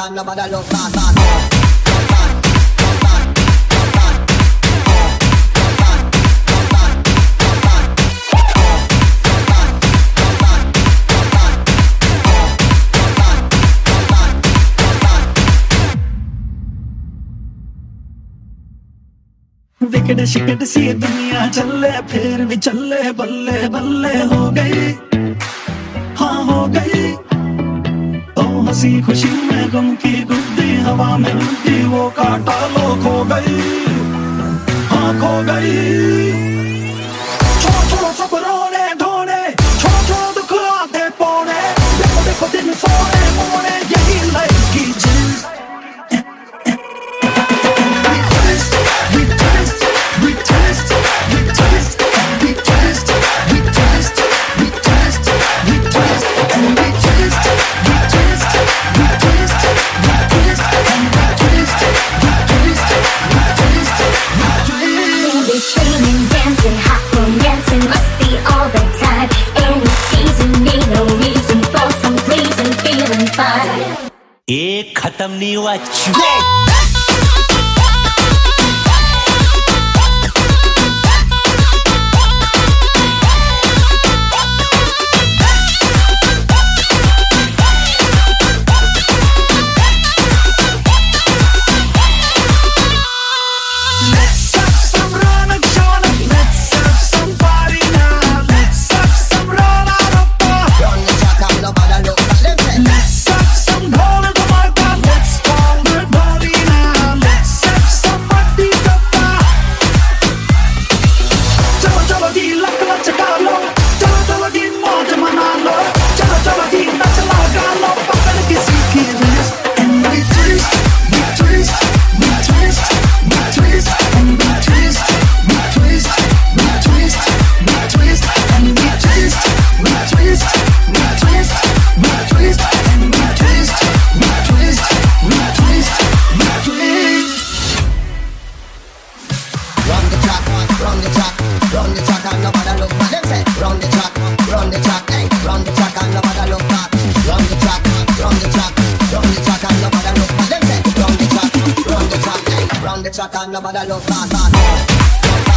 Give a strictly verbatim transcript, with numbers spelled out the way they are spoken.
and nobody look that that. विकट शिकट सी दुनिया चले फिर भी चले बल्ले बल्ले हो गई हाँ हो गई ओ हंसी खुशी में गम की गुड्डी हवा में उड़ती वो काटा लो खो गई हाँ खो गई छोड़ो छोड़ो सब रोने धोने छोड़ो छोड़ो दुख आधे पौने देखो देखो दिन सोने मोने यही लाइफ की चीज एक खत्म नहीं हुआ चुके Nobody look that, that.